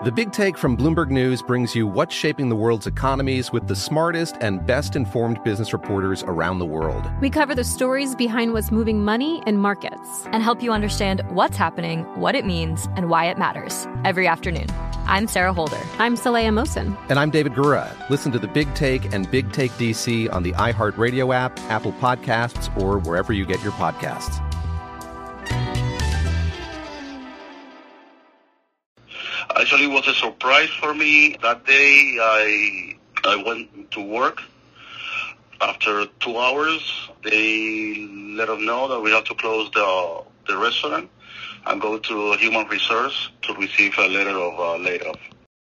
The Big Take from Bloomberg News brings you what's shaping the world's economies with the smartest and best-informed business reporters around the world. We cover the stories behind what's moving money and markets. And help you understand what's happening, what it means, and why it matters every afternoon. I'm Sarah Holder. I'm Saleha Mohsin. And I'm David Gura. Listen to The Big Take and Big Take DC on the iHeartRadio app, Apple Podcasts, or wherever you get your podcasts. Actually, it was a surprise for me. That day, I went to work. After 2 hours, they let us know that we have to close the restaurant and go to Human Resource to receive a letter of layoff.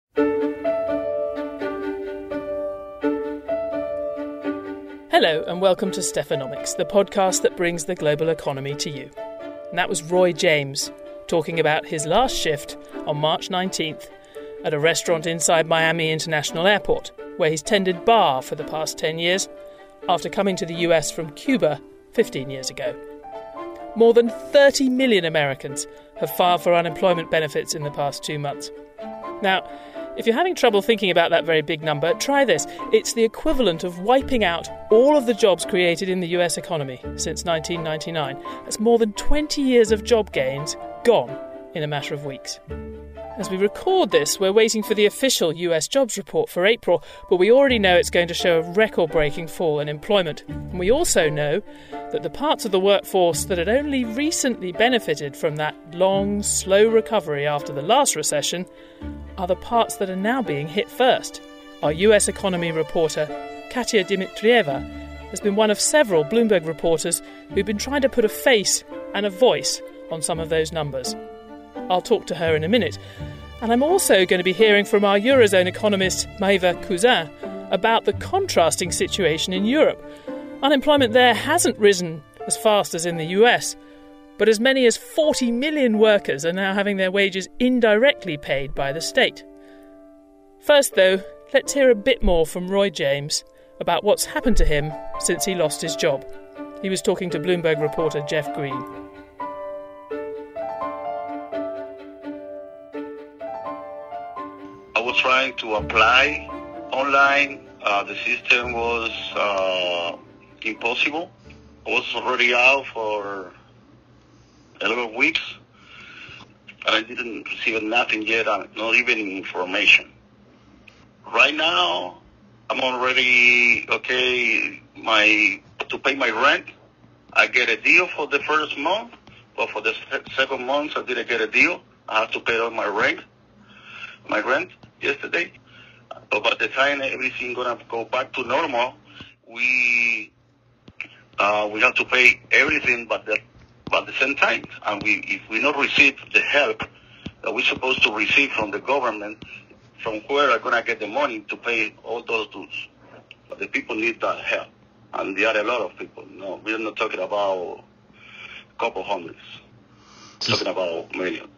Hello and welcome to Stephanomics, the podcast that brings the global economy to you. And that was Roy James talking about his last shift on March 19th at a restaurant inside Miami International Airport, where he's tended bar for the past 10 years after coming to the US from Cuba 15 years ago. More than 30 million Americans have filed for unemployment benefits in the past 2 months. Now, if you're having trouble thinking about that very big number, try this. It's the equivalent of wiping out all of the jobs created in the US economy since 1999. That's more than 20 years of job gains gone in a matter of weeks. As we record this, we're waiting for the official US jobs report for April, but we already know it's going to show a record-breaking fall in employment. And we also know that the parts of the workforce that had only recently benefited from that long, slow recovery after the last recession are the parts that are now being hit first. Our US economy reporter, Katya Dmitrieva, has been one of several Bloomberg reporters who've been trying to put a face and a voice on some of those numbers. I'll talk to her in a minute. And I'm also going to be hearing from our Eurozone economist, Maëva Cousin, about the contrasting situation in Europe. Unemployment there hasn't risen as fast as in the US, but as many as 40 million workers are now having their wages indirectly paid by the state. First, though, let's hear a bit more from Roy James about what's happened to him since he lost his job. He was talking to Bloomberg reporter Jeff Green. I was trying to apply online. The system was impossible. I was already out for 11 weeks, and I didn't receive nothing yet, not even information. Right now, I'm already okay to pay my rent. I get a deal for the first month, but for the second month, I didn't get a deal. I have to pay all my rent yesterday. But by the time everything gonna go back to normal, we have to pay everything but the same time. And if we not receive the help that we're supposed to receive from the government, from where are gonna get the money to pay all those dues? But the people need that help, and there are a lot of people. No, we're not talking about a couple hundreds. We're talking about millions.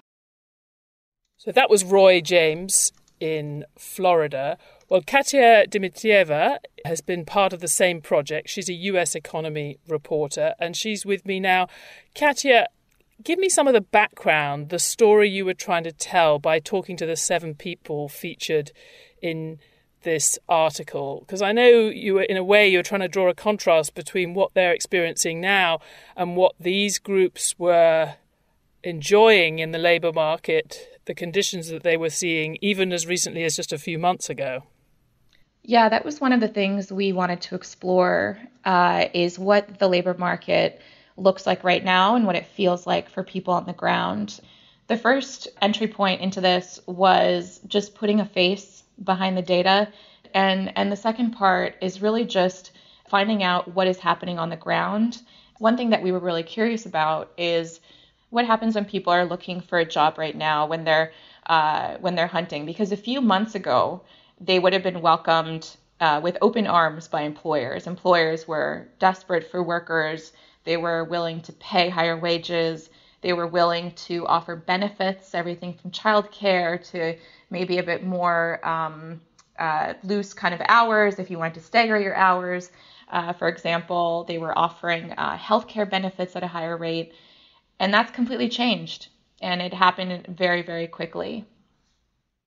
So that was Roy James in Florida. Well, Katya Dmitrieva has been part of the same project. She's a US economy reporter, and she's with me now. Katya, give me some of the background, the story you were trying to tell by talking to the 7 people featured in this article. Because I know you're trying to draw a contrast between what they're experiencing now and what these groups were enjoying in the labour market, the conditions that they were seeing even as recently as just a few months ago. Yeah, that was one of the things we wanted to explore, is what the labour market looks like right now and what it feels like for people on the ground. The first entry point into this was just putting a face behind the data. And the second part is really just finding out what is happening on the ground. One thing that we were really curious about is what happens when people are looking for a job right now when they're hunting. Because a few months ago, they would have been welcomed with open arms by employers. Employers were desperate for workers. They were willing to pay higher wages. They were willing to offer benefits, everything from childcare to maybe a bit more loose kind of hours if you wanted to stagger your hours. For example, they were offering healthcare benefits at a higher rate. And that's completely changed. And it happened very, very quickly.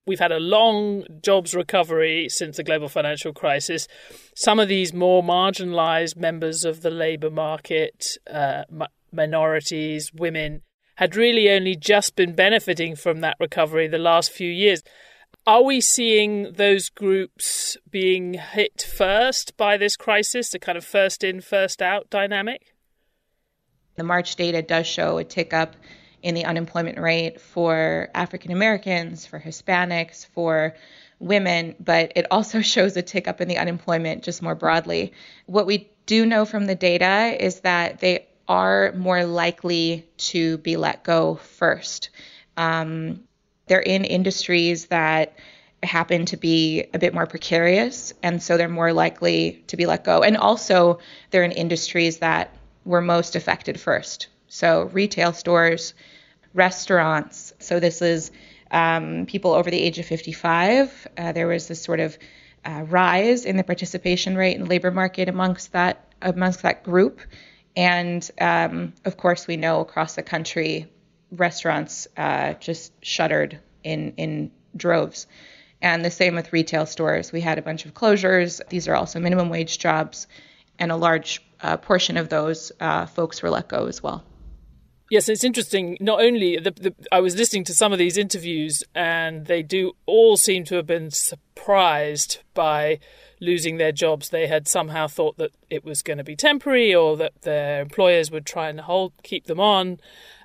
We've had a long jobs recovery since the global financial crisis. Some of these more marginalised members of the labour market, minorities, women, had really only just been benefiting from that recovery the last few years. Are we seeing those groups being hit first by this crisis, the kind of first in, first out dynamic? The March data does show a tick up in the unemployment rate for African Americans, for Hispanics, for women, but it also shows a tick up in the unemployment just more broadly. What we do know from the data is that they are more likely to be let go first. They're in industries that happen to be a bit more precarious, and so they're more likely to be let go. And also, they're in industries that were most affected first. So retail stores, restaurants. So this is people over the age of 55. There was this sort of rise in the participation rate in the labor market amongst that group. And of course, we know across the country, restaurants just shuttered in droves. And the same with retail stores. We had a bunch of closures. These are also minimum wage jobs, and a large portion of those folks were let go as well. Yes, it's interesting. Not only I was listening to some of these interviews, and they do all seem to have been surprised by losing their jobs. They had somehow thought that it was going to be temporary, or that their employers would try and keep them on.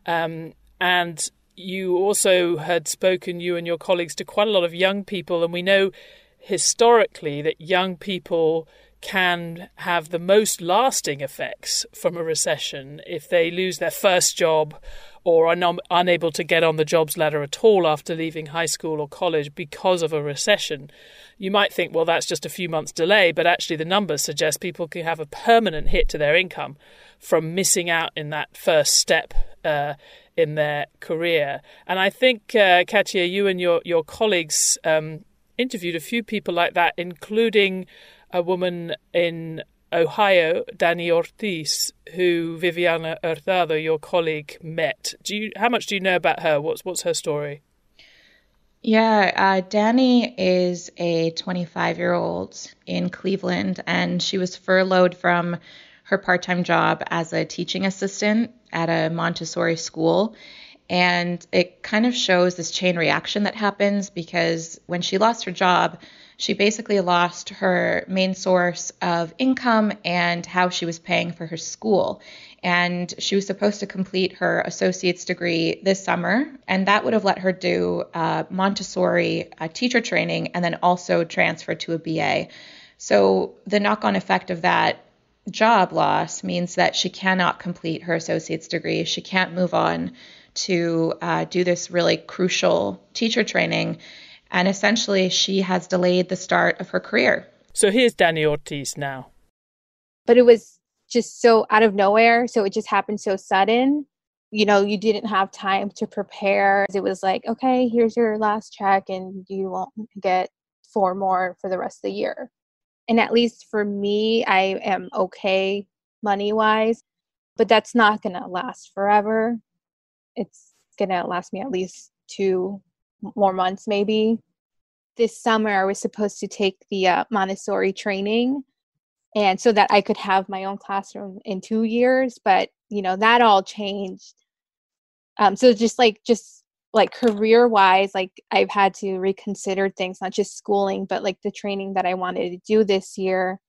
And you also had spoken, you and your colleagues, to quite a lot of young people, and we know historically that young people can have the most lasting effects from a recession if they lose their first job or are unable to get on the jobs ladder at all after leaving high school or college because of a recession. You might think, well, that's just a few months delay, but actually the numbers suggest people can have a permanent hit to their income from missing out in that first step in their career. And I think, Katia, you and your colleagues interviewed a few people like that, including a woman in Ohio, Dani Ortiz, who Viviana Hurtado, your colleague, met. How much do you know about her? What's her story? Yeah, Dani is a 25-year-old in Cleveland, and she was furloughed from her part-time job as a teaching assistant at a Montessori school. And it kind of shows this chain reaction that happens, because when she lost her job, she basically lost her main source of income and how she was paying for her school. And she was supposed to complete her associate's degree this summer, and that would have let her do Montessori teacher training and then also transfer to a BA. So the knock-on effect of that job loss means that she cannot complete her associate's degree. She can't move on to do this really crucial teacher training. And essentially, she has delayed the start of her career. So here's Dani Ortiz now. But it was just so out of nowhere. So it just happened so sudden. You know, you didn't have time to prepare. It was like, okay, here's your last check and you won't get 4 more for the rest of the year. And at least for me, I am okay money-wise, but that's not going to last forever. It's going to last me at least 2 more months maybe. This summer I was supposed to take the Montessori training, and so that I could have my own classroom in 2 years, but you know, that all changed. So just like career wise, like I've had to reconsider things, not just schooling, but like the training that I wanted to do this year.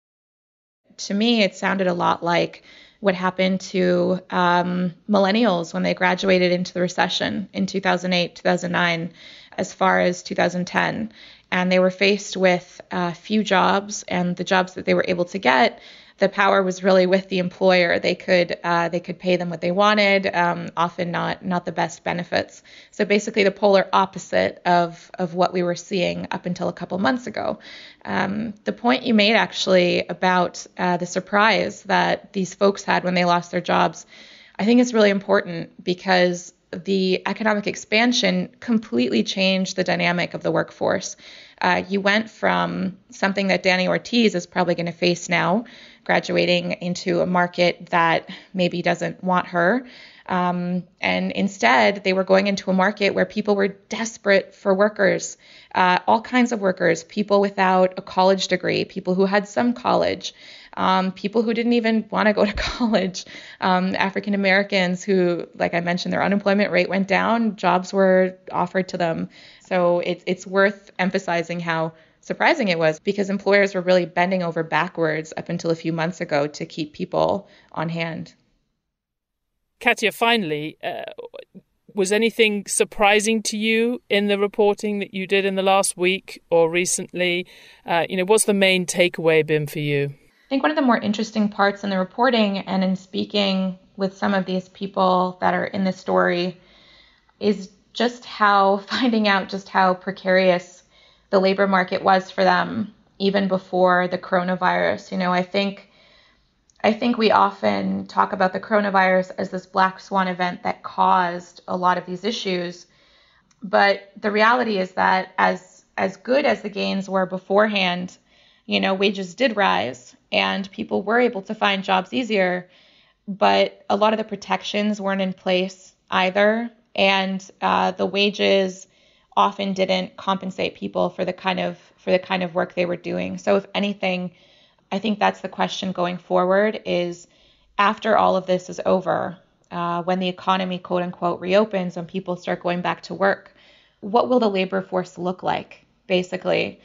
To me, it sounded a lot like what happened to millennials when they graduated into the recession in 2008, 2009, as far as 2010. And they were faced with few jobs, and the jobs that they were able to get, the power was really with the employer. They could pay them what they wanted, often not the best benefits. So basically the polar opposite of what we were seeing up until a couple months ago. The point you made actually about the surprise that these folks had when they lost their jobs, I think is really important, because the economic expansion completely changed the dynamic of the workforce. You went from something that Dani Ortiz is probably going to face now, graduating into a market that maybe doesn't want her, And instead, they were going into a market where people were desperate for workers, all kinds of workers, people without a college degree, people who had some college, people who didn't even want to go to college, African Americans who, like I mentioned, their unemployment rate went down, jobs were offered to them. So it's worth emphasizing how surprising it was, because employers were really bending over backwards up until a few months ago to keep people on hand. Katya, finally, was anything surprising to you in the reporting that you did in the last week or recently? What's the main takeaway been for you? I think one of the more interesting parts in the reporting and in speaking with some of these people that are in the story is finding out just how precarious the labor market was for them even before the coronavirus. I think we often talk about the coronavirus as this black swan event that caused a lot of these issues. But the reality is that as good as the gains were beforehand, wages did rise and people were able to find jobs easier, but a lot of the protections weren't in place either. And the wages often didn't compensate people for the kind of work they were doing. So if anything, I think that's the question going forward is, after all of this is over, when the economy, quote unquote, reopens, when people start going back to work, what will the labor force look like, basically?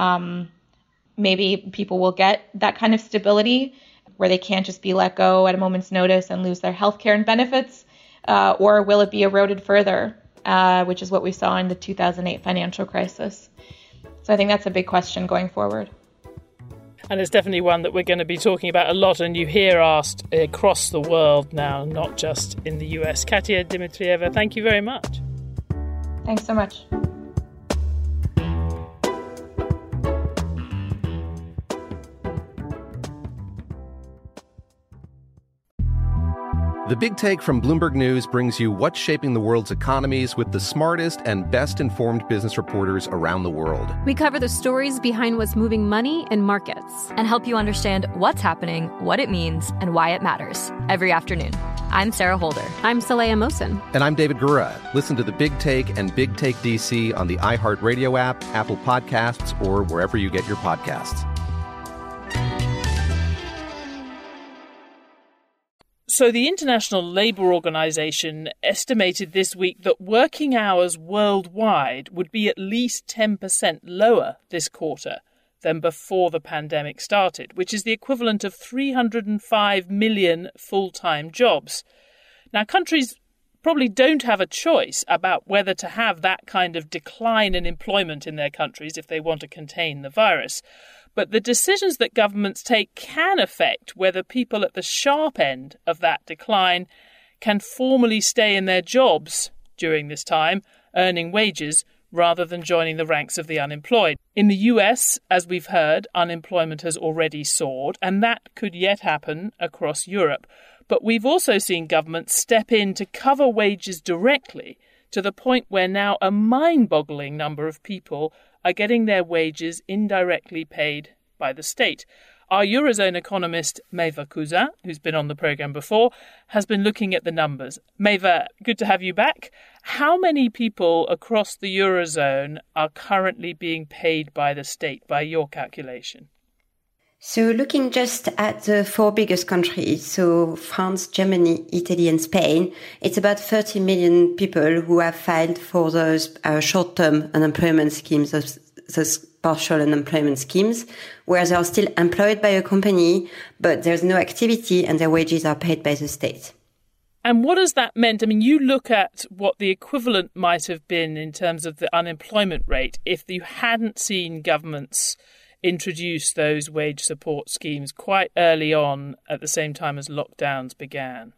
Maybe people will get that kind of stability where they can't just be let go at a moment's notice and lose their health care and benefits, or will it be eroded further, which is what we saw in the 2008 financial crisis? So I think that's a big question going forward. And it's definitely one that we're going to be talking about a lot, and you hear asked across the world now, not just in the US. Katya Dmitrieva, thank you very much. Thanks so much. The Big Take from Bloomberg News brings you what's shaping the world's economies with the smartest and best-informed business reporters around the world. We cover the stories behind what's moving money and markets, and help you understand what's happening, what it means, and why it matters every afternoon. I'm Sarah Holder. I'm Saleha Mohsen. And I'm David Gura. Listen to The Big Take and Big Take DC on the iHeartRadio app, Apple Podcasts, or wherever you get your podcasts. So the International Labour Organization estimated this week that working hours worldwide would be at least 10% lower this quarter than before the pandemic started, which is the equivalent of 305 million full-time jobs. Now, countries probably don't have a choice about whether to have that kind of decline in employment in their countries if they want to contain the virus. But the decisions that governments take can affect whether people at the sharp end of that decline can formally stay in their jobs during this time, earning wages, rather than joining the ranks of the unemployed. In the US, as we've heard, unemployment has already soared, and that could yet happen across Europe. But we've also seen governments step in to cover wages directly, to the point where now a mind-boggling number of people are getting their wages indirectly paid by the state. Our Eurozone economist, Maeva Cousin, who's been on the programme before, has been looking at the numbers. Maeva, good to have you back. How many people across the Eurozone are currently being paid by the state, by your calculation? So looking just at the four biggest countries, so France, Germany, Italy and Spain, it's about 30 million people who have filed for those short-term unemployment schemes, those partial unemployment schemes, where they are still employed by a company, but there's no activity and their wages are paid by the state. And what has that meant? I mean, you look at what the equivalent might have been in terms of the unemployment rate if you hadn't seen governments introduce those wage support schemes quite early on at the same time as lockdowns began.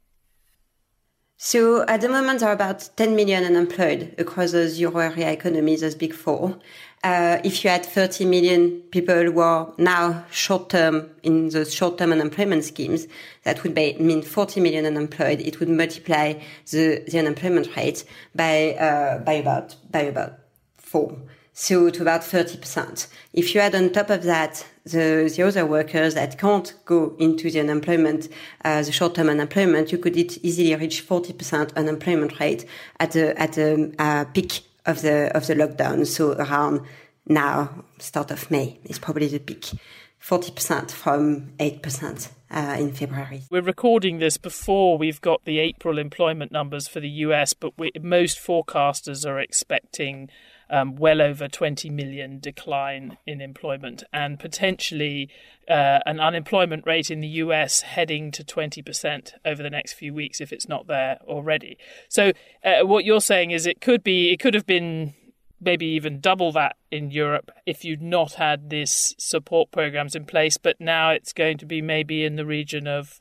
So at the moment, there are about 10 million unemployed across those euro area economies, those big four. If you had 30 million people who are now short-term in those short-term unemployment schemes, that would mean 40 million unemployed. It would multiply the unemployment rate by about 4. So to about 30%. If you add on top of that the other workers that can't go into the unemployment, the short-term unemployment, you could easily reach 40% unemployment rate at the peak of the lockdown. So around now, start of May is probably the peak. 40% from 8% in February. We're recording this before we've got the April employment numbers for the US, but most forecasters are expecting well over 20 million decline in employment and potentially an unemployment rate in the US heading to 20% over the next few weeks if it's not there already. So what you're saying is it could have been maybe even double that in Europe if you'd not had these support programs in place, but now it's going to be maybe in the region of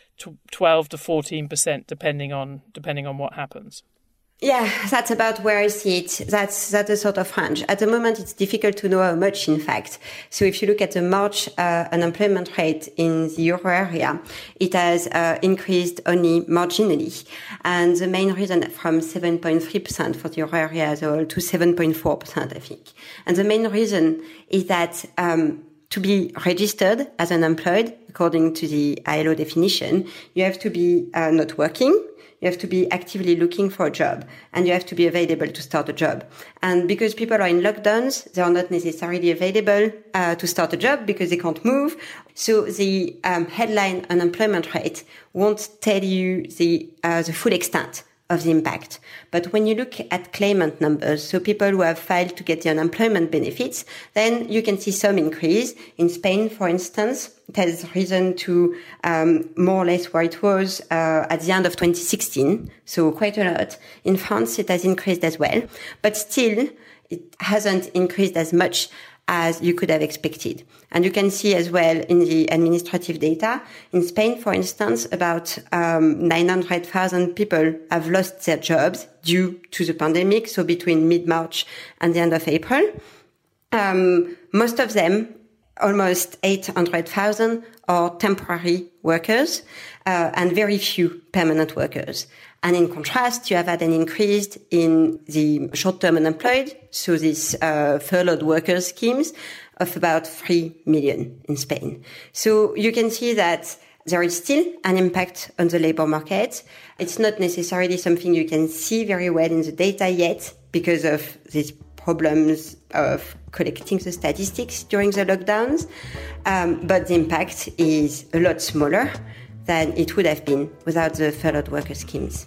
12 to 14% depending on what happens. Yeah, that's about where I see it. That's the sort of range. At the moment, it's difficult to know how much, in fact. So if you look at the March unemployment rate in the euro area, it has increased only marginally. And the main reason from 7.3% for the euro area as a whole to 7.4%, I think. And the main reason is that to be registered as unemployed, according to the ILO definition, you have to be not working. You have to be actively looking for a job and you have to be available to start a job. And because people are in lockdowns, they are not necessarily available to start a job because they can't move. So the headline unemployment rate won't tell you the full extent of the impact. But when you look at claimant numbers, so people who have filed to get the unemployment benefits, then you can see some increase. In Spain, for instance, it has risen to more or less where it was at the end of 2016, so quite a lot. In France, it has increased as well, but still, it hasn't increased as much as you could have expected. And you can see as well in the administrative data, in Spain, for instance, about 900,000 people have lost their jobs due to the pandemic, so between mid-March and the end of April. Most of them, almost 800,000, are temporary workers and very few permanent workers. And in contrast, you have had an increase in the short-term unemployed, so these furloughed workers schemes, of about 3 million in Spain. So you can see that there is still an impact on the labor market. It's not necessarily something you can see very well in the data yet because of these problems of collecting the statistics during the lockdowns. But the impact is a lot smaller than it would have been without the furloughed worker schemes.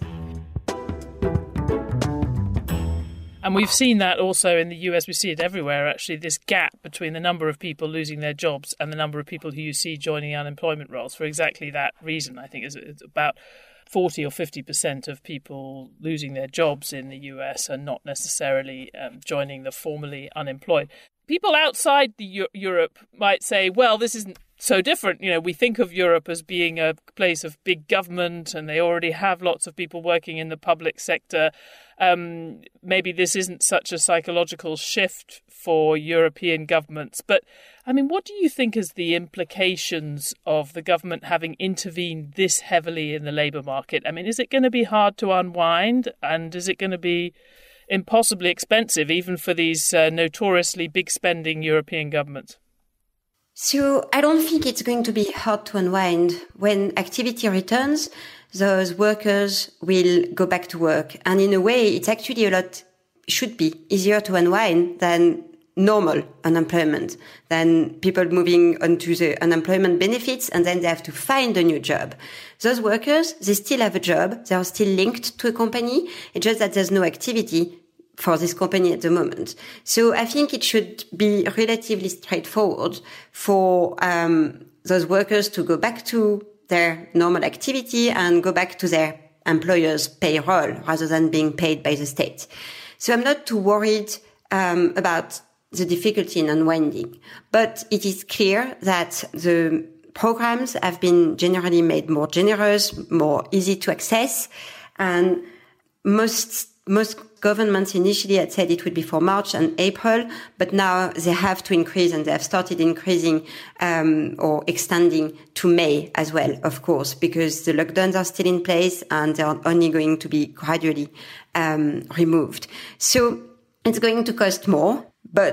And we've seen that also in the US. We see it everywhere, actually, this gap between the number of people losing their jobs and the number of people who you see joining unemployment rolls for exactly that reason. I think it's about 40 or 50% of people losing their jobs in the US are not necessarily joining the formerly unemployed. People outside Europe might say, well, this isn't so different. You know, we think of Europe as being a place of big government and they already have lots of people working in the public sector. Maybe this isn't such a psychological shift for European governments. But, I mean, what do you think is the implications of the government having intervened this heavily in the labour market? I mean, is it going to be hard to unwind, and is it going to be impossibly expensive even for these notoriously big spending European governments? So I don't think it's going to be hard to unwind. When activity returns, those workers will go back to work. And in a way, it's actually should be easier to unwind than normal unemployment, than people moving onto the unemployment benefits and then they have to find a new job. Those workers, they still have a job. They are still linked to a company. It's just that there's no activity for this company at the moment. So I think it should be relatively straightforward for those workers to go back to their normal activity and go back to their employer's payroll rather than being paid by the state. So I'm not too worried about the difficulty in unwinding. But it is clear that the programs have been generally made more generous, more easy to access, and most governments initially had said it would be for March and April, but now they have to increase and they have started increasing or extending to May as well, of course, because the lockdowns are still in place and they are only going to be gradually removed. So it's going to cost more, but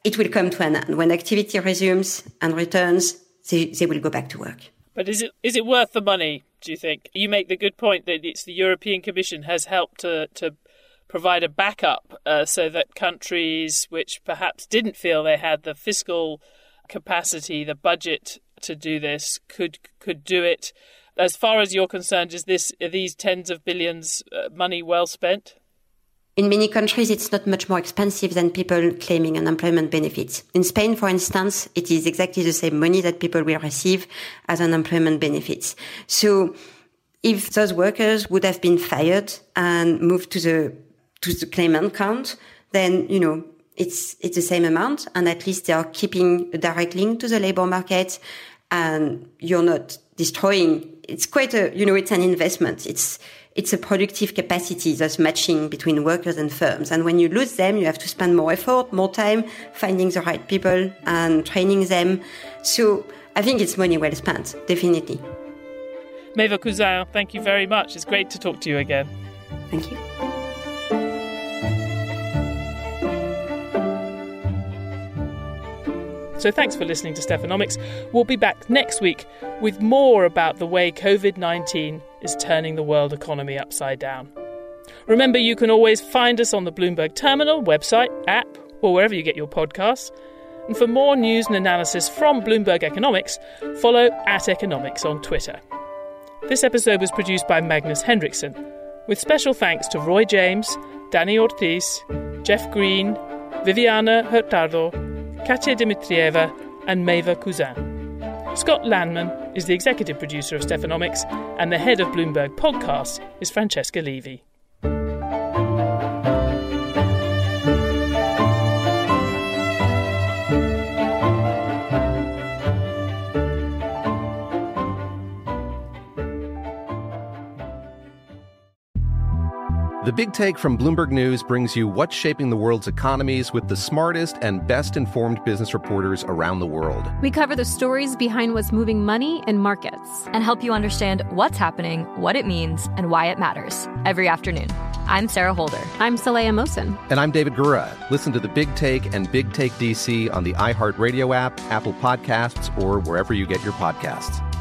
it will come to an end. When activity resumes and returns, they will go back to work. But is it worth the money, do you think? You make the good point that it's the European Commission has helped to provide a backup so that countries which perhaps didn't feel they had the fiscal capacity, the budget to do this, could do it. As far as you're concerned, are these tens of billions money well spent? In many countries, it's not much more expensive than people claiming unemployment benefits. In Spain, for instance, it is exactly the same money that people will receive as unemployment benefits. So if those workers would have been fired and moved to the claimant count, then, it's the same amount, and at least they are keeping a direct link to the labor market, and you're not destroying. It's quite it's an investment. It's a productive capacity that's matching between workers and firms. And when you lose them, you have to spend more effort, more time finding the right people and training them. So I think it's money well spent, definitely. Maeva Cousin, thank you very much. It's great to talk to you again. Thank you. So thanks for listening to Stephanomics. We'll be back next week with more about the way COVID-19 is turning the world economy upside down. Remember, you can always find us on the Bloomberg Terminal, website, app, or wherever you get your podcasts. And for more news and analysis from Bloomberg Economics, follow @Economics on Twitter. This episode was produced by Magnus Henriksson, with special thanks to Roy James, Danny Ortiz, Jeff Green, Viviana Hurtado, Katya Dmitrieva and Maeva Cousin. Scott Landman is the executive producer of Stephanomics, and the head of Bloomberg Podcasts is Francesca Levy. The Big Take from Bloomberg News brings you what's shaping the world's economies with the smartest and best-informed business reporters around the world. We cover the stories behind what's moving money and markets. And help you understand what's happening, what it means, and why it matters every afternoon. I'm Sarah Holder. I'm Saleha Mohsen. And I'm David Gura. Listen to The Big Take and Big Take DC on the iHeartRadio app, Apple Podcasts, or wherever you get your podcasts.